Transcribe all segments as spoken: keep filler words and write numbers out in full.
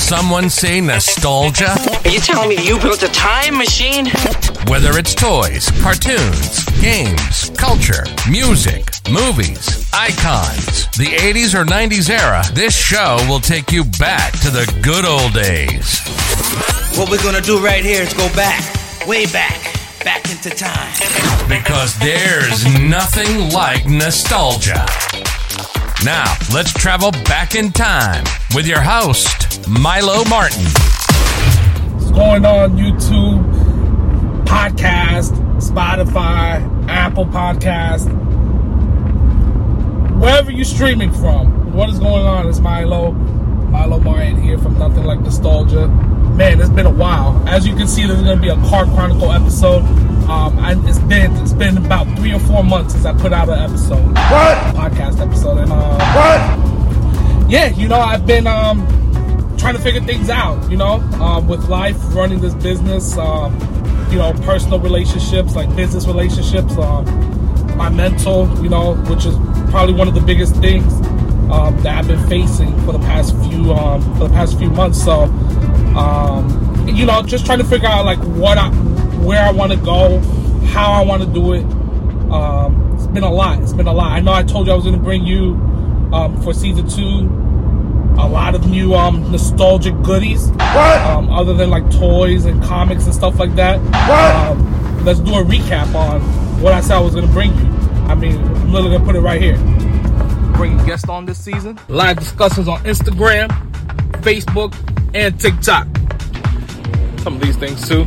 someone say nostalgia? Are you telling me you built a time machine? Whether it's toys, cartoons, games, culture, music, movies, icons, the eighties or nineties era, this show will take you back to the good old days. What we're gonna do right here is go back, way back, back into time. Because there's nothing like nostalgia. Now, let's travel back in time with your host, Milo Martin. What's going on, YouTube, podcast, Spotify, Apple Podcast, wherever you're streaming from. What is going on? It's Milo, Milo Martin here from Nothing Like Nostalgia. Man, it's been a while. As you can see, there's going to be a Car Chronicle episode. Um, I, it's been it's been about three or four months since I put out an episode. What? Podcast episode. And uh, What? Yeah, you know, I've been um, trying to figure things out, you know, um, with life, running this business, um, you know, personal relationships, like business relationships, um, my mental, you know, which is probably one of the biggest things um, that I've been facing for the past few um, for the past few months. So, um, you know, just trying to figure out like what I, where I want to go, how I want to do it. Um, it's been a lot. It's been a lot. I know I told you I was going to bring you um, for season two a lot of new um, nostalgic goodies. What? Um, other than like toys and comics and stuff like that. What? Um, let's do a recap on what I said I was going to bring you. I mean, I'm literally going to put it right here. Bringing guests on this season. Live discussions on Instagram, Facebook, and TikTok. Some of these things too.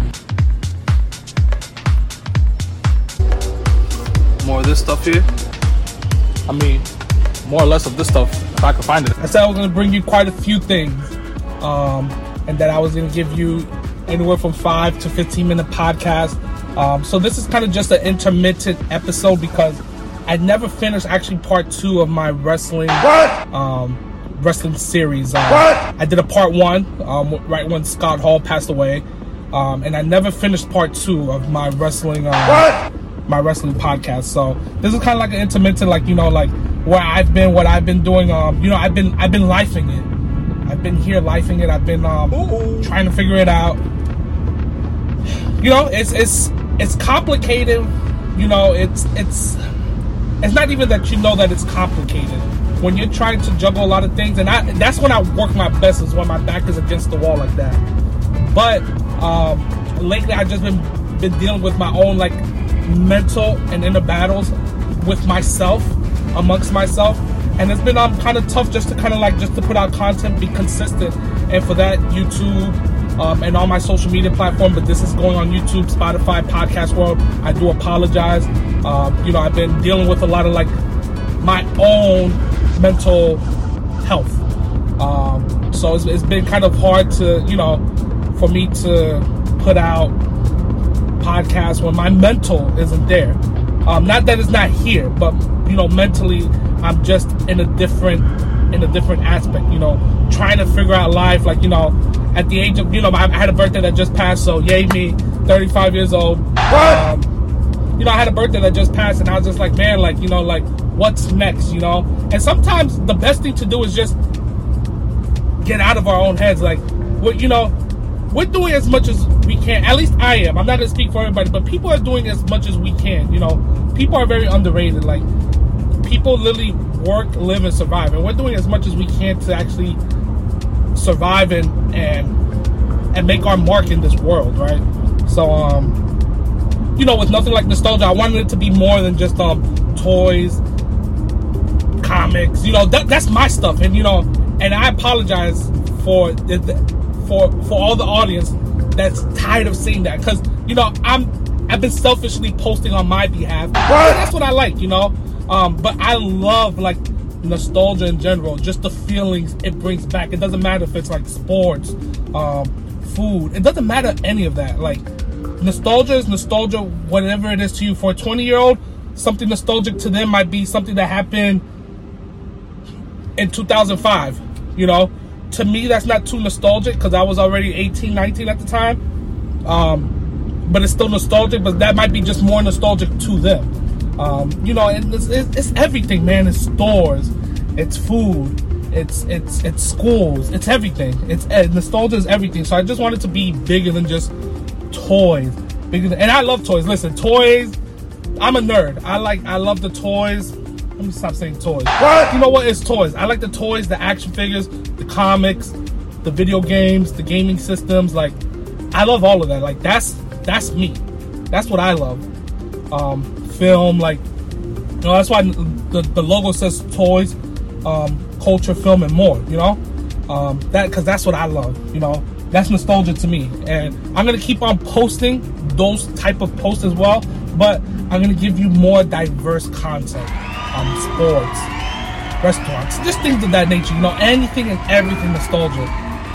More of this stuff here. I mean, more or less of this stuff, if I can find it. I said I was going to bring you quite a few things. Um, and that I was going to give you anywhere from five to fifteen minute podcast. Um, so this is kind of just an intermittent episode because I never finished actually part two of my wrestling What? um, wrestling series. Um, What? I did a part one um, right when Scott Hall passed away. Um, and I never finished part two of my wrestling um, What? my wrestling podcast. So this is kind of like an intermittent, like, you know, like where I've been, what I've been doing. Um, you know, I've been I've been lifing it. I've been here lifing it. I've been um, trying to figure it out. You know, it's it's it's complicated. You know, it's it's it's not even that you know that it's complicated. When you're trying to juggle a lot of things, and I, that's when I work my best, is when my back is against the wall like that. But um, lately, I've just been been dealing with my own like mental and inner battles with myself, amongst myself, and it's been um, kind of tough just to kind of like just to put out content, be consistent, and for that YouTube um, and all my social media platform. But this is going on YouTube, Spotify, Podcast World. I do apologize. Um, you know, I've been dealing with a lot of like my own mental health, um, so it's, it's been kind of hard to, you know, for me to put out podcasts when my mental isn't there. Um, not that it's not here, but you know, mentally I'm just in a different in a different aspect, you know, trying to figure out life. Like, you know, at the age of, you know, I had a birthday that just passed, so yay me, thirty-five years old. Um, you know, I had a birthday that just passed, and I was just like, man, like, you know, like, what's next, you know? And sometimes the best thing to do is just get out of our own heads. Like, what, you know, we're doing as much as we can. At least I am. I'm not going to speak for everybody, but people are doing as much as we can. You know, people are very underrated. Like, people literally work, live, and survive. And we're doing as much as we can to actually survive and and, and make our mark in this world, right? So, um, you know, with Nothing Like Nostalgia, I wanted it to be more than just um toys, comics. You know, that, that's my stuff. And, you know, and I apologize for the, the For, for all the audience that's tired of seeing that, because, you know, I'm I've been selfishly posting on my behalf. What? That's what I like, you know. Um, but I love like nostalgia in general, just the feelings it brings back. It doesn't matter if it's like sports, um, food. It doesn't matter any of that. Like, nostalgia is nostalgia, whatever it is to you. For a twenty year old, something nostalgic to them might be something that happened in two thousand five, you know. To me, that's not too nostalgic because I was already eighteen, nineteen at the time. Um, but it's still nostalgic, but that might be just more nostalgic to them. Um, you know, and it's, it's, it's everything, man. It's stores, it's food, it's it's it's schools, it's everything. It's uh, nostalgia is everything. So I just want it to be bigger than just toys. Bigger than, and I love toys. Listen, toys. I'm a nerd. I like. I love the toys. Let me stop saying toys. What? You know what? It's toys. I like the toys, the action figures, the comics, the video games, the gaming systems. Like, I love all of that. Like, that's that's me. That's what I love. Um, film, like, you know, that's why the the logo says toys, um, culture, film, and more. You know, um, that because that's what I love. You know, that's nostalgia to me, and I'm gonna keep on posting those type of posts as well. But I'm gonna give you more diverse content. Um, sports, restaurants, just things of that nature, you know, anything and everything nostalgia,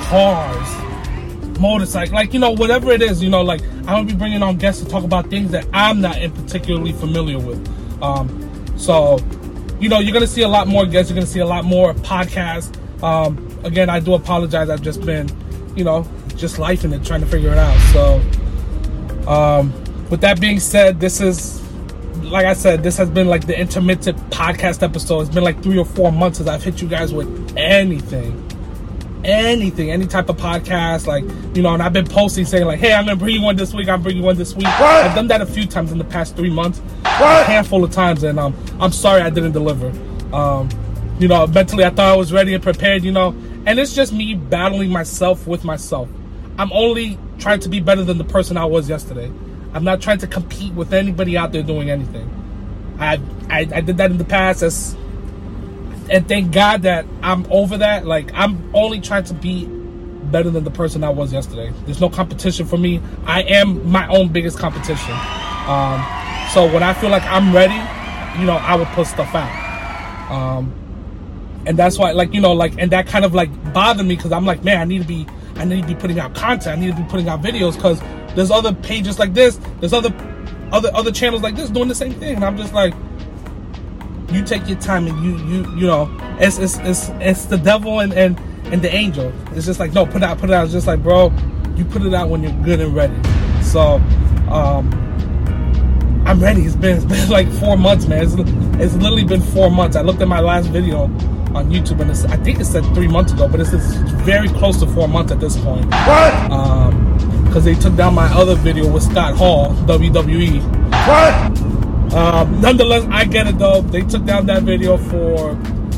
cars, motorcycle, like, you know, whatever it is, you know, like, I'm gonna be bringing on guests to talk about things that I'm not in particularly familiar with. Um, so, you know, you're gonna see a lot more guests, you're gonna see a lot more podcasts. Um, again, I do apologize, I've just been, you know, just lifing it, trying to figure it out. So, um, with that being said, this is, like I said, this has been like the intermittent podcast episode. It's been like three or four months since I've hit you guys with anything. Anything, any type of podcast. Like, you know, and I've been posting saying like, hey, I'm going to bring you one this week. I'm bringing you one this week. What? I've done that a few times in the past three months. What? A handful of times. And um, I'm sorry I didn't deliver. Um, you know, mentally I thought I was ready and prepared, you know. And it's just me battling myself with myself. I'm only trying to be better than the person I was yesterday. I'm not trying to compete with anybody out there doing anything. I I, I did that in the past, as, and thank God that I'm over that. Like, I'm only trying to be better than the person I was yesterday. There's no competition for me. I am my own biggest competition. Um, so when I feel like I'm ready, you know, I would put stuff out. Um, and that's why, like, you know, like, and that kind of like bothered me because I'm like, man, I need to be, I need to be putting out content. I need to be putting out videos because there's other pages like this. There's other, other, other channels like this doing the same thing, and I'm just like, you take your time, and you, you, you know, it's, it's, it's, it's the devil and, and, and the angel. It's just like, no, put it out, put it out. It's just like, bro, you put it out when you're good and ready. So, um, I'm ready. It's been, it's been like four months, man. It's, it's literally been four months. I looked at my last video on YouTube, and it's, I think it said three months ago, but it's, it's very close to four months at this point. What? Um, because they took down my other video with Scott Hall, W W E. What? Um, nonetheless, I get it though. They took down that video for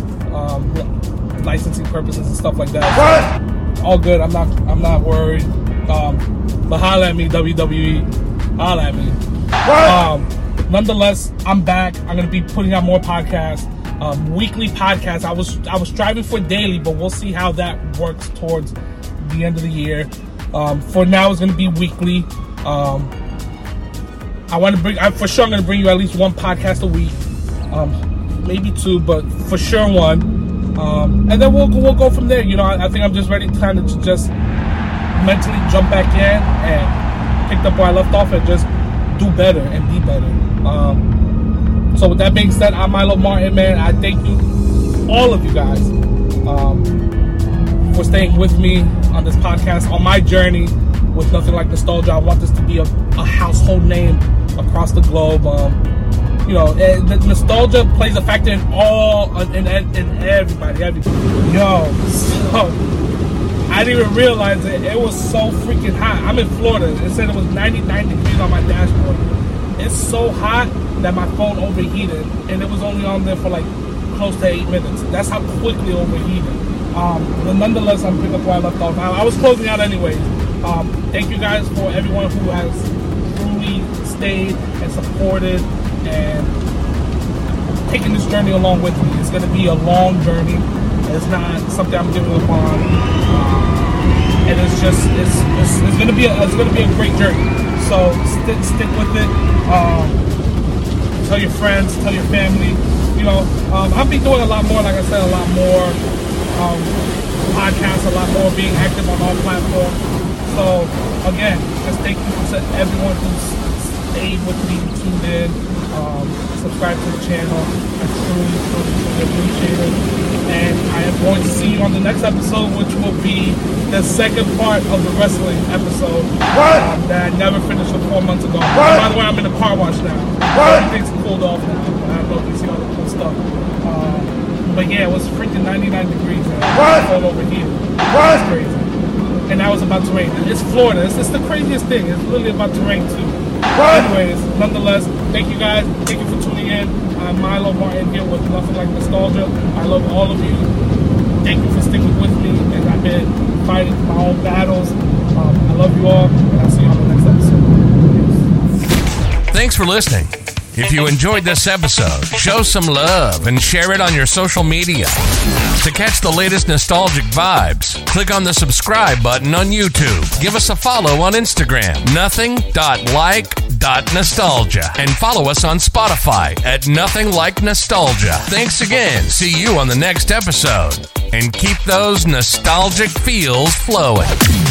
um, licensing purposes and stuff like that. What? So, all good. I'm not. I'm not worried. Um, but holla at me, W W E. Holla at me. What? Um, nonetheless, I'm back. I'm gonna be putting out more podcasts. Um, weekly podcasts. I was I was striving for daily, but we'll see how that works towards the end of the year. Um, for now, it's going to be weekly. Um, I want to bring, I, for sure, I'm going to bring you at least one podcast a week, um, maybe two, but for sure one. Um, and then we'll we'll go from there. You know, I, I think I'm just ready to kind of just mentally jump back in and pick up where I left off and just do better and be better. Um, so with that being said, I'm Milo Martin, man. I thank you, all of you guys, um, for staying with me on this podcast, on my journey with Nothing Like Nostalgia. I want this to be a, a household name across the globe. Um, you know, the nostalgia plays a factor in all, in, in, in everybody, everybody. Yo, so, I didn't even realize it. It was so freaking hot. I'm in Florida. It said it was ninety-nine degrees on my dashboard. It's so hot that my phone overheated, and it was only on there for like close to eight minutes. That's how quickly it overheated. Um, but nonetheless, I'm picking up where I left off. I, I was closing out anyway. Um, thank you guys for everyone who has truly stayed and supported and taken this journey along with me. It's going to be a long journey. It's not something I'm giving up on. Um, and it's just, it's, it's, it's going to be a, it's going to be a great journey. So stick, stick with it. Um, tell your friends, tell your family. You know, um, I'll be doing a lot more, like I said, a lot more um, podcasts, a lot more being active on all platforms. So, again, just thank you to everyone who's stayed with me, tuned in, um, subscribed to the channel. I truly, truly, truly appreciate it. And I am going to see you on the next episode, which will be the second part of the wrestling episode um, that I never finished with four months ago. By the way, I'm in the car wash now. Everything's cooled off now. I don't know if you see all the cool stuff. Um, But yeah, it was freaking ninety-nine degrees and What? all over here. What? It's crazy. And now it's about to rain. It's Florida. It's, it's the craziest thing. It's literally about to rain too. What? Anyways, nonetheless, thank you guys. Thank you for tuning in. I'm Milo Martin here with Nothing Like Nostalgia. I love all of you. Thank you for sticking with me, and I've been fighting my own battles. Um, I love you all, and I'll see you on the next episode. Peace. Thanks for listening. If you enjoyed this episode, show some love and share it on your social media. To catch the latest nostalgic vibes, click on the subscribe button on YouTube. Give us a follow on Instagram, nothing like nostalgia, and follow us on Spotify at Nothing Like Nostalgia. Thanks again. See you on the next episode, and keep those nostalgic feels flowing.